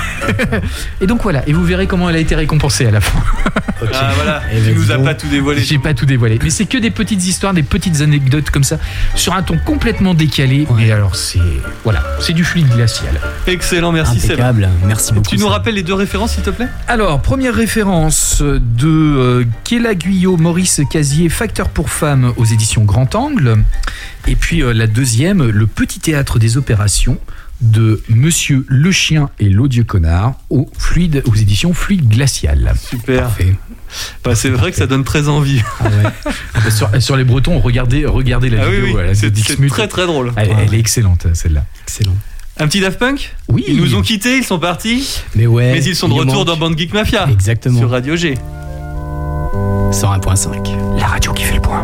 Speaker 6: Et donc voilà, et vous verrez comment elle a été récompensée à la fin.
Speaker 4: Okay. Ah voilà, tu nous as pas tout dévoilé.
Speaker 6: J'ai pas tout dévoilé, mais c'est que des petites histoires, des petites anecdotes comme ça, sur un ton complètement décalé. Ouais. Mais alors c'est du fluide glacial.
Speaker 4: Excellent, merci Seb.
Speaker 8: Impeccable, merci beaucoup.
Speaker 4: Tu nous rappelles les 2 références s'il te plaît?
Speaker 6: Alors, première référence de Kéla Guyot, Maurice Casier, Facteur pour femmes aux éditions Grand Angle. Et puis la deuxième, Le Petit Théâtre des Opérations de Monsieur Le Chien et l'Odieux Connard aux éditions Fluide Glacial.
Speaker 4: Super.
Speaker 6: Parfait.
Speaker 4: Bah, c'est vrai que ça donne très envie.
Speaker 6: Ah ouais. sur les Bretons, regardez la vidéo.
Speaker 4: Oui.
Speaker 6: Voilà,
Speaker 4: c'est très très drôle.
Speaker 6: Elle est excellente, celle-là.
Speaker 8: Excellent.
Speaker 4: Un petit Daft Punk?
Speaker 6: Oui.
Speaker 4: Ils nous ont quittés, ils sont partis.
Speaker 8: Mais
Speaker 4: ils sont de retour dans Bande Geek Mafia.
Speaker 8: Exactement.
Speaker 4: Sur Radio G.
Speaker 8: 101.5.
Speaker 6: La radio qui fait le point.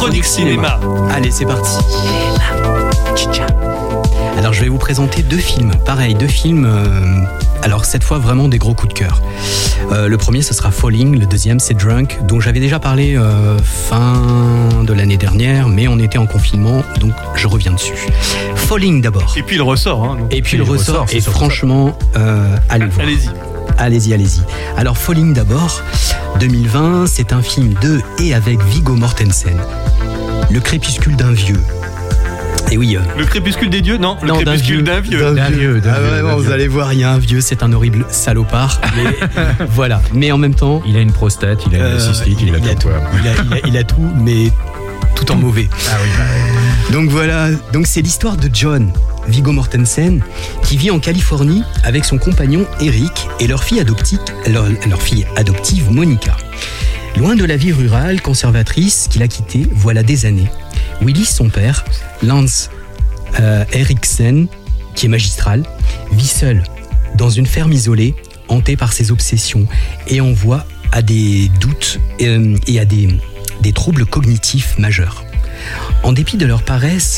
Speaker 4: Chronique Cinéma.
Speaker 5: Allez, c'est parti. Alors, je vais vous présenter deux films. Pareil, deux films. Alors, cette fois, vraiment des gros coups de cœur. Le premier, ce sera Falling. Le deuxième, c'est Drunk, dont j'avais déjà parlé fin de l'année dernière, mais on était en confinement, donc je reviens dessus. Falling d'abord.
Speaker 4: Et puis il ressort. Hein,
Speaker 5: et puis il ressort. Et franchement, allez voir. Allez-y. Alors, Falling d'abord. 2020, c'est un film de et avec Viggo Mortensen. Le crépuscule d'un vieux. Et oui.
Speaker 4: Le crépuscule des dieux ? Non, le crépuscule d'un vieux.
Speaker 5: Vous allez voir, il y a un vieux, c'est un horrible salopard. Mais voilà. Mais en même temps.
Speaker 6: Il a une prostate, il a une cystite, il a tout.
Speaker 5: Il a tout, mais tout en mauvais.
Speaker 6: Ah oui.
Speaker 5: Donc voilà. Donc c'est l'histoire de John, Viggo Mortensen, qui vit en Californie avec son compagnon Eric et leur fille adoptive Monica. Loin de la vie rurale conservatrice qu'il a quittée voilà des années, Willis, son père, Lance Eriksen, qui est magistral, vit seul dans une ferme isolée, hanté par ses obsessions et en voie à des doutes et à des troubles cognitifs majeurs. En dépit de leur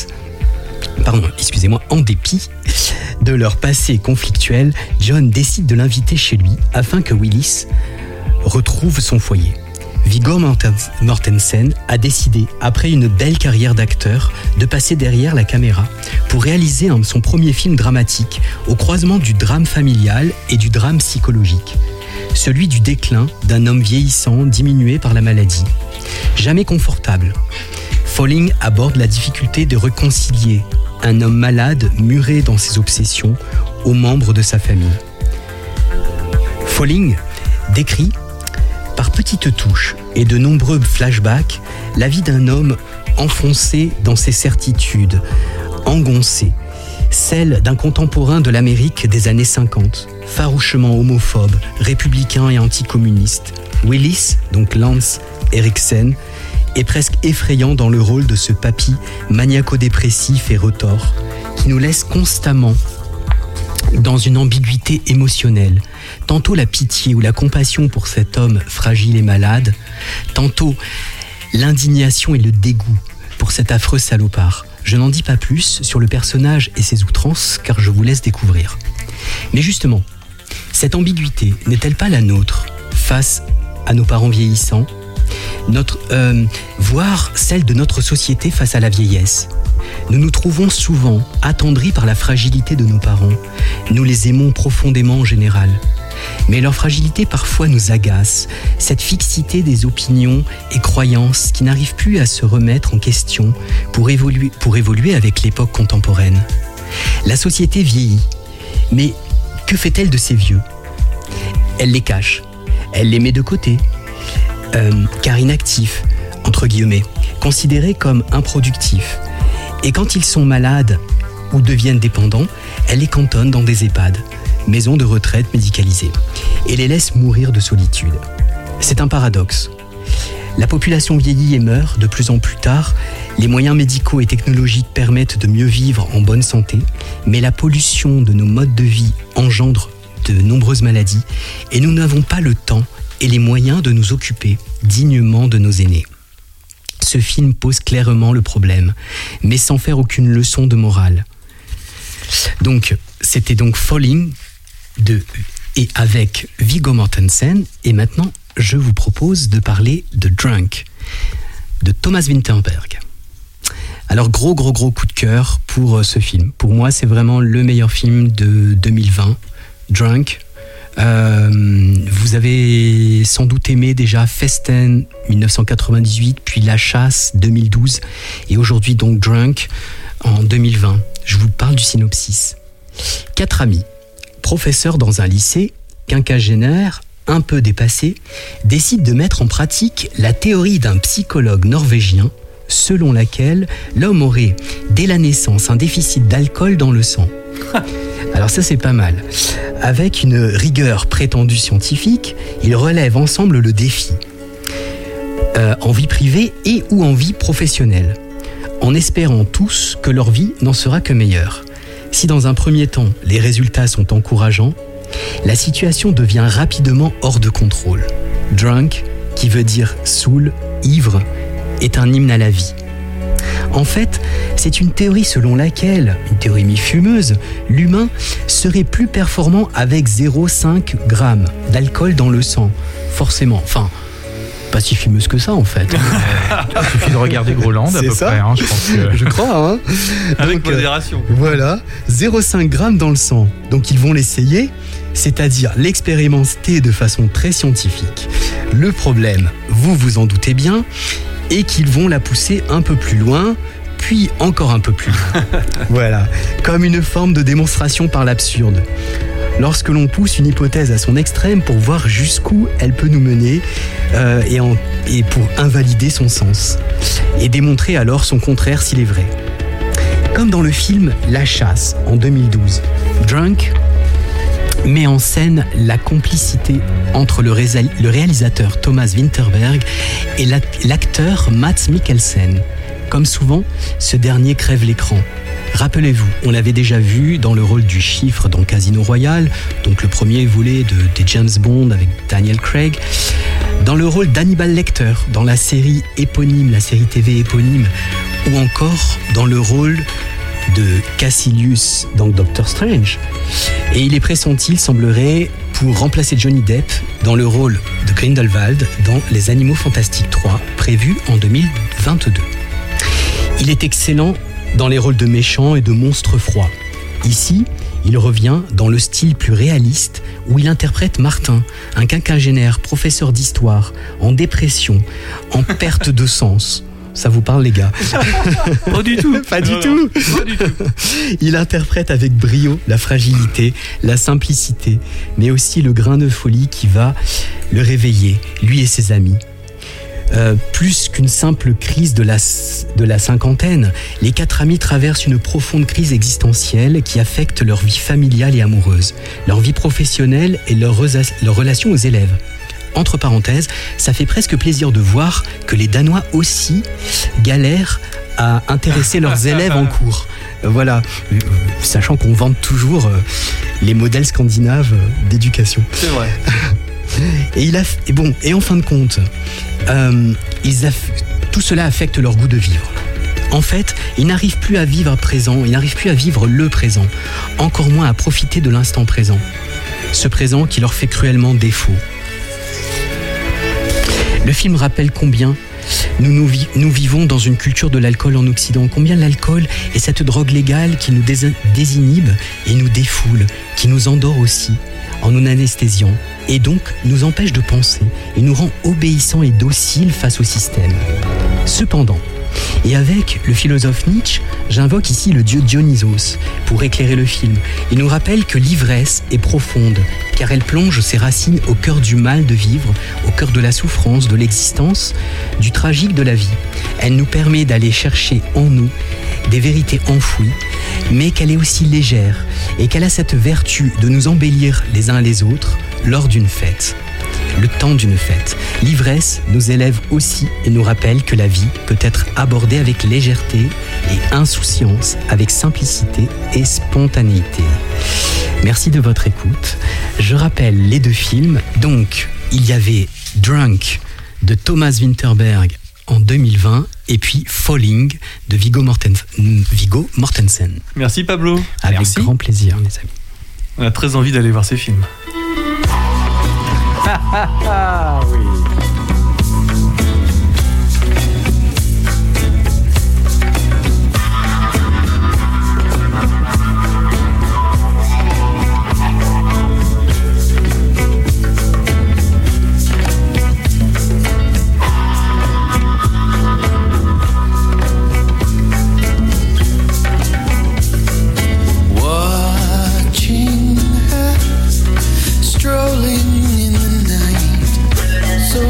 Speaker 5: passé conflictuel, John décide de l'inviter chez lui afin que Willis retrouve son foyer. Viggo Mortensen a décidé, après une belle carrière d'acteur, de passer derrière la caméra pour réaliser son premier film dramatique au croisement du drame familial et du drame psychologique. Celui du déclin d'un homme vieillissant diminué par la maladie. Jamais confortable, Falling aborde la difficulté de réconcilier un homme malade muré dans ses obsessions aux membres de sa famille. Falling décrit par petites touches et de nombreux flashbacks la vie d'un homme enfoncé dans ses certitudes, engoncé, celle d'un contemporain de l'Amérique des années 50, farouchement homophobe, républicain et anticommuniste. Willis, donc Lance Eriksen, est presque effrayant dans le rôle de ce papy maniaco-dépressif et retors qui nous laisse constamment dans une ambiguïté émotionnelle. Tantôt la pitié ou la compassion pour cet homme fragile et malade, tantôt l'indignation et le dégoût pour cet affreux salopard. Je n'en dis pas plus sur le personnage et ses outrances car je vous laisse découvrir. Mais justement, cette ambiguïté n'est-elle pas la nôtre face à nos parents vieillissants, voire celle de notre société face à la vieillesse? Nous nous trouvons souvent attendris par la fragilité de nos parents. Nous les aimons profondément en général. Mais leur fragilité parfois nous agace, cette fixité des opinions et croyances qui n'arrivent plus à se remettre en question pour évoluer avec l'époque contemporaine. La société vieillit, mais que fait-elle de ces vieux ? Elle les cache, elle les met de côté, car inactifs, entre guillemets, considérés comme improductifs. Et quand ils sont malades ou deviennent dépendants, elle les cantonne dans des EHPAD, maisons de retraite médicalisées, et les laisse mourir de solitude. C'est un paradoxe. La population vieillit et meurt de plus en plus tard, les moyens médicaux et technologiques permettent de mieux vivre en bonne santé, mais la pollution de nos modes de vie engendre de nombreuses maladies, et nous n'avons pas le temps et les moyens de nous occuper dignement de nos aînés. Ce film pose clairement le problème, mais sans faire aucune leçon de morale. Donc, c'était donc Falling et avec Viggo Mortensen, et maintenant, je vous propose de parler de Drunk, de Thomas Vinterberg. Alors, gros coup de cœur pour ce film. Pour moi, c'est vraiment le meilleur film de 2020, Drunk. Vous avez sans doute aimé déjà Festen 1998, puis La Chasse 2012, et aujourd'hui donc Drunk en 2020. Je vous parle du synopsis. 4 amis, professeurs dans un lycée, quinquagénaires, un peu dépassés, décident de mettre en pratique la théorie d'un psychologue norvégien selon laquelle l'homme aurait dès la naissance un déficit d'alcool dans le sang. Alors ça c'est pas mal. Avec une rigueur prétendue scientifique, ils relèvent ensemble le défi en vie privée et ou en vie professionnelle, en espérant tous que leur vie n'en sera que meilleure. Si dans un premier temps, les résultats sont encourageants, la situation devient rapidement hors de contrôle. Drunk, qui veut dire saoul, ivre, est un hymne à la vie. En fait, c'est une théorie selon laquelle, une théorie mi-fumeuse, l'humain serait plus performant avec 0,5 g d'alcool dans le sang. Forcément. Enfin, pas si fumeuse que ça en fait.
Speaker 6: Il suffit de regarder Groland à peu près. Hein, je pense que...
Speaker 5: Je crois. Hein.
Speaker 4: Avec
Speaker 5: Donc,
Speaker 4: modération.
Speaker 5: Voilà, 0,5 g dans le sang. Donc ils vont l'essayer, c'est-à-dire l'expérimenter de façon très scientifique. Le problème, vous vous en doutez bien, est qu'ils vont la pousser un peu plus loin, puis encore un peu plus loin. Voilà, comme une forme de démonstration par l'absurde. Lorsque l'on pousse une hypothèse à son extrême pour voir jusqu'où elle peut nous mener et pour invalider son sens et démontrer alors son contraire s'il est vrai. Comme dans le film La Chasse en 2012, Drunk met en scène la complicité entre le réalisateur Thomas Vinterberg et l'acteur Mads Mikkelsen. Comme souvent, ce dernier crève l'écran. Rappelez-vous, on l'avait déjà vu dans le rôle du chiffre dans Casino Royale, donc le premier volet des James Bond avec Daniel Craig, dans le rôle d'Hannibal Lecter dans la série éponyme, la série TV éponyme, ou encore dans le rôle de Cassilius dans Doctor Strange. Et il est pressenti, il semblerait, pour remplacer Johnny Depp dans le rôle de Grindelwald dans Les Animaux Fantastiques 3, prévu en 2022. Il est excellent dans les rôles de méchants et de monstres froids. Ici, il revient dans le style plus réaliste où il interprète Martin, un quinquagénaire professeur d'histoire, en dépression, en perte de sens. Ça vous parle les gars?
Speaker 4: Pas du tout.
Speaker 5: Pas du tout. Il interprète avec brio la fragilité, la simplicité, mais aussi le grain de folie qui va le réveiller, lui et ses amis. Plus qu'une simple crise de la cinquantaine, les quatre amis traversent une profonde crise existentielle qui affecte leur vie familiale et amoureuse, leur vie professionnelle et leur relation aux élèves. Entre parenthèses, ça fait presque plaisir de voir que les Danois aussi galèrent à intéresser leurs élèves en cours. Voilà, sachant qu'on vante toujours les modèles scandinaves d'éducation.
Speaker 4: C'est vrai.
Speaker 5: Et en fin de compte, tout cela affecte leur goût de vivre. En fait, ils n'arrivent plus à vivre présent, ils n'arrivent plus à vivre le présent, encore moins à profiter de l'instant présent. Ce présent qui leur fait cruellement défaut. Le film rappelle combien nous vivons dans une culture de l'alcool en Occident, combien l'alcool est cette drogue légale qui nous désinhibe et nous défoule, qui nous endort aussi, en nous anesthésiant, et donc nous empêche de penser et nous rend obéissants et dociles face au système. Cependant, et avec le philosophe Nietzsche, j'invoque ici le dieu Dionysos pour éclairer le film. Il nous rappelle que l'ivresse est profonde, car elle plonge ses racines au cœur du mal de vivre, au cœur de la souffrance, de l'existence, du tragique de la vie. Elle nous permet d'aller chercher en nous des vérités enfouies, mais qu'elle est aussi légère et qu'elle a cette vertu de nous embellir les uns les autres lors d'une fête. Le temps d'une fête. L'ivresse nous élève aussi et nous rappelle que la vie peut être abordée avec légèreté et insouciance, avec simplicité et spontanéité. Merci de votre écoute. Je rappelle les deux films. Donc, il y avait Drunk de Thomas Vinterberg en 2020 et puis Falling de Viggo Mortensen.
Speaker 4: Merci Pablo.
Speaker 5: Avec grand plaisir, les amis.
Speaker 4: On a très envie d'aller voir ces films.
Speaker 6: Oui.
Speaker 7: Watching her strolling in the night, so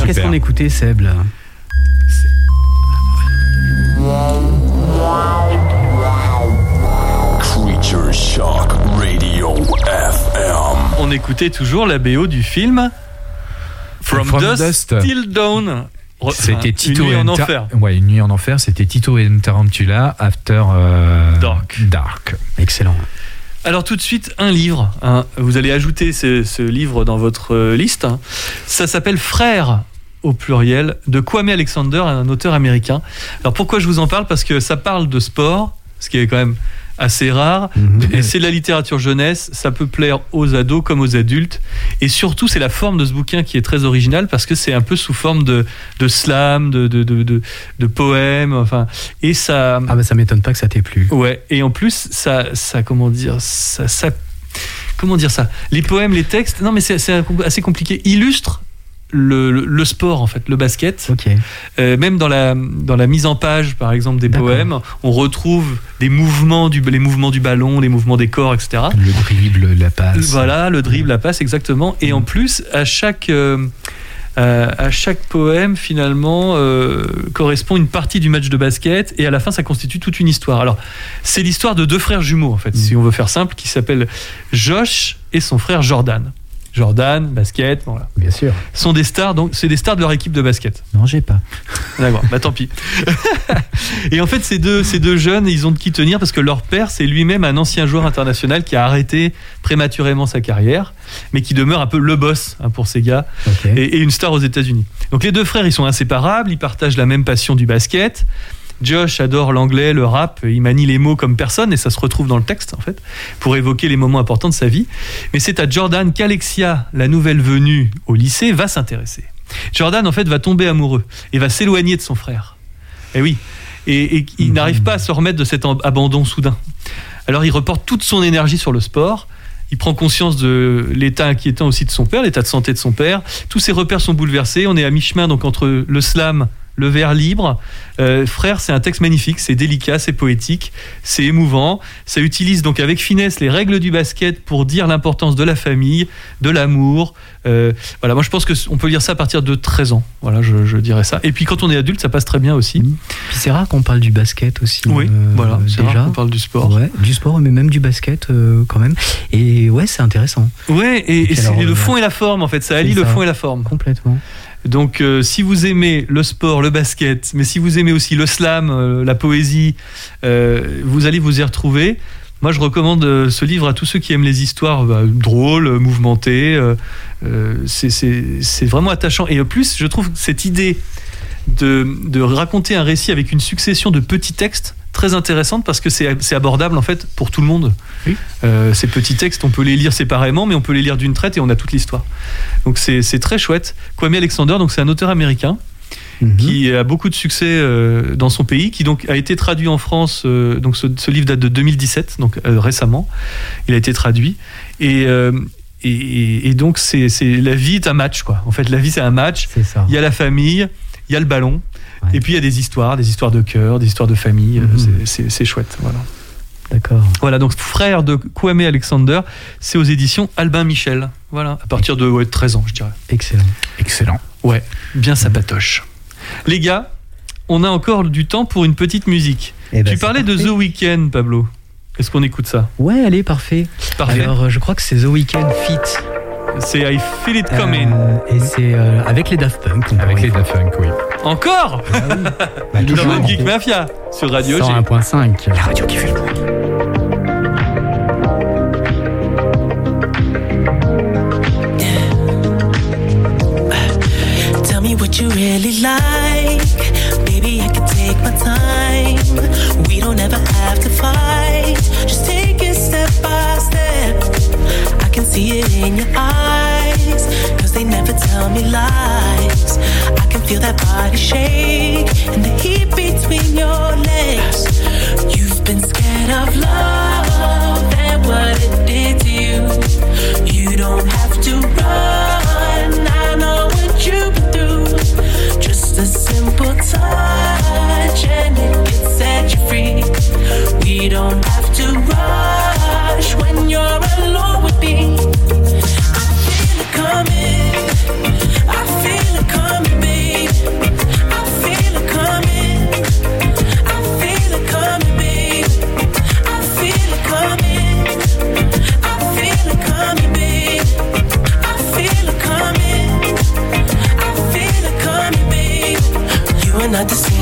Speaker 5: qu'est-ce qu'on écoutait, Seb, là?
Speaker 11: Creature Shock Radio FM.
Speaker 4: On écoutait toujours la BO du film From Dusk Till Dawn.
Speaker 6: C'était Tito
Speaker 4: Une nuit en enfer.
Speaker 6: Ouais, Une nuit en enfer. C'était Tito et Tarantula After Dark.
Speaker 5: Excellent.
Speaker 4: Alors tout de suite, un livre. Vous allez ajouter ce livre dans votre liste. Ça s'appelle Frères au pluriel de Kwame Alexander, un auteur américain. Alors pourquoi je vous en parle? Parce que ça parle de sport, ce qui est quand même assez rare, et c'est de la littérature jeunesse, ça peut plaire aux ados comme aux adultes, et surtout c'est la forme de ce bouquin qui est très originale, parce que c'est un peu sous forme de slam, de poèmes, enfin, et ça...
Speaker 5: Ah bah ça m'étonne pas que ça t'ait plu.
Speaker 4: Ouais, et en plus, ça comment dire ça les poèmes, les textes, non mais c'est assez compliqué, illustrent le sport, en fait, le basket.
Speaker 5: Okay.
Speaker 4: Même dans la mise en page, par exemple, des poèmes, on retrouve les mouvements du ballon, les mouvements des corps, etc.
Speaker 6: Le dribble, la passe.
Speaker 4: Voilà, le dribble, la passe, exactement. Et en plus, à chaque poème, finalement, correspond une partie du match de basket, et à la fin, ça constitue toute une histoire. Alors, c'est l'histoire de deux frères jumeaux, en fait, si on veut faire simple, qui s'appellent Josh et son frère Jordan. Jordan, basket, voilà.
Speaker 5: Bien sûr.
Speaker 4: Sont des stars, donc c'est des stars de leur équipe de basket.
Speaker 5: Non, j'ai pas.
Speaker 4: D'accord, bah tant pis. Et en fait, ces deux jeunes, ils ont de qui tenir parce que leur père, c'est lui-même un ancien joueur international qui a arrêté prématurément sa carrière, mais qui demeure un peu le boss pour ces gars, et une star aux États-Unis. Donc les deux frères, ils sont inséparables, ils partagent la même passion du basket. Josh adore l'anglais, le rap, il manie les mots comme personne, et ça se retrouve dans le texte, en fait, pour évoquer les moments importants de sa vie. Mais c'est à Jordan qu'Alexia, la nouvelle venue au lycée, va s'intéresser. Jordan, en fait, va tomber amoureux et va s'éloigner de son frère. Et oui, et il n'arrive pas à se remettre de cet abandon soudain. Alors il reporte toute son énergie sur le sport. Il prend conscience de l'état inquiétant aussi de son père, l'état de santé de son père. Tous ses repères sont bouleversés. On est à mi-chemin donc entre le slam, le vers libre. Frère, c'est un texte magnifique, c'est délicat, c'est poétique, c'est émouvant. Ça utilise donc avec finesse les règles du basket pour dire l'importance de la famille, de l'amour. Voilà, moi je pense qu'on peut lire ça à partir de 13 ans. Voilà, je dirais ça. Et puis quand on est adulte, ça passe très bien aussi.
Speaker 5: Puis c'est rare qu'on parle du basket aussi.
Speaker 4: Oui, voilà, c'est déjà rare qu'on parle du sport.
Speaker 5: Ouais, du sport, mais même du basket quand même. Et ouais, c'est intéressant.
Speaker 4: Ouais, et c'est le fond et la forme en fait. Ça allie le fond et la forme.
Speaker 5: Complètement.
Speaker 4: Donc si vous aimez le sport, le basket, mais si vous aimez aussi le slam, la poésie, vous allez vous y retrouver. Moi je recommande ce livre à tous ceux qui aiment les histoires drôles, mouvementées. C'est vraiment attachant. Et en plus je trouve cette idée de raconter un récit avec une succession de petits textes très intéressante, parce que c'est abordable en fait pour tout le monde. Oui. Ces petits textes, on peut les lire séparément, mais on peut les lire d'une traite et on a toute l'histoire. Donc c'est très chouette. Kwame Alexander, donc c'est un auteur américain qui a beaucoup de succès dans son pays, qui donc a été traduit en France. Donc ce livre date de 2017, donc récemment. Il a été traduit et donc c'est la vie est un match quoi. En fait, la vie c'est un match. C'est ça. Il y a la famille, il y a le ballon. Ouais. Et puis il y a des histoires de cœur, des histoires de famille, c'est chouette, voilà.
Speaker 5: D'accord.
Speaker 4: Voilà, donc Frère de Kwame Alexander, c'est aux éditions Albin Michel. Voilà, à partir de 13 ans, je dirais.
Speaker 6: Excellent.
Speaker 4: Ouais, bien sapatoche. Les gars, on a encore du temps pour une petite musique. Tu parlais de The Weeknd, Pablo. Est-ce qu'on écoute ça?
Speaker 5: Ouais, allez, parfait. Alors, je crois que c'est The Weeknd Feat.
Speaker 4: C'est I Feel It Coming.
Speaker 5: Et c'est avec les Daft Punk.
Speaker 6: Avec les Daft Punk, oui.
Speaker 4: Encore dans Band Geek Mafia sur Radio G.
Speaker 5: 101.5.
Speaker 6: La radio qui fait le bruit.
Speaker 12: Tell me what you really like. Baby, I can take my time. We don't ever have to fight. Just take it step by step. I can see it in your eyes, 'cause they never tell me lies. I can feel that body shake and the heat between your legs. You've been scared of love and what it did to you. You don't have to run, I know what you've been through. Just a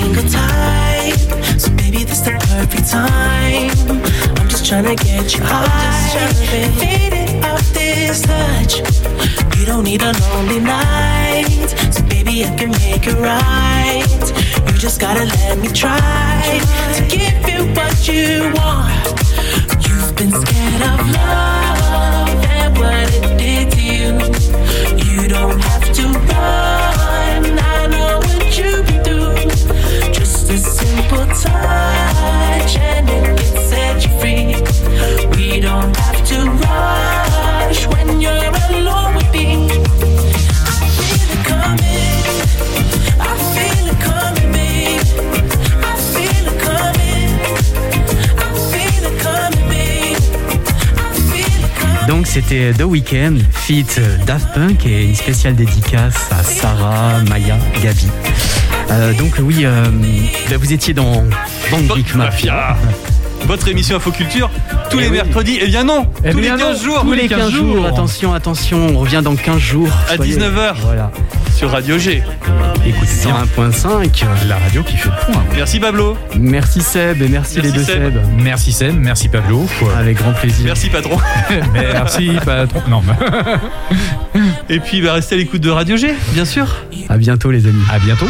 Speaker 12: single type, so baby, this the perfect time. I'm just tryna get you high, faded off this touch. You don't need a lonely night, so baby, I can make it right. You just gotta let me try to give you what you want. You've been scared of love and what it did to you. You don't have to run, I know what you've been through. Just a simple touch and it can set you free. We don't have to rush when you're alone with me. I feel it coming, I feel it coming, babe. I feel it coming, I feel it coming, babe. I feel it coming.
Speaker 5: Donc c'était The Weeknd, feat Daft Punk et une spéciale dédicace à Sarah, Maya, Gabi. Donc oui, vous étiez dans Band Geek Mafia.
Speaker 4: Votre émission Infoculture tous les mercredis. Eh bien non, tous les 15 jours.
Speaker 5: Tous les 15 jours. Attention, on revient dans 15 jours.
Speaker 4: À 19h.
Speaker 5: Voilà.
Speaker 4: Sur Radio G.
Speaker 5: Écoutez, 101.5,
Speaker 6: la radio qui fait le point.
Speaker 4: Merci Pablo.
Speaker 5: Merci Seb et merci les deux Seb.
Speaker 6: Merci Seb, merci Pablo.
Speaker 5: Avec grand plaisir.
Speaker 4: Merci patron.
Speaker 6: Merci patron. Non.
Speaker 4: Et puis restez à l'écoute de Radio G, bien sûr.
Speaker 5: À bientôt les amis.
Speaker 6: À bientôt.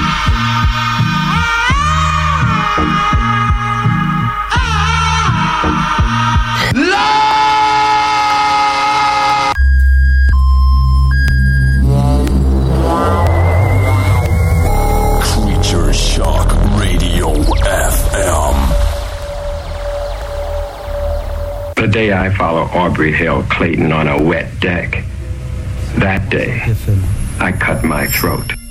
Speaker 13: The day I follow Aubrey Hill Clayton on a wet deck, that day, I cut my throat.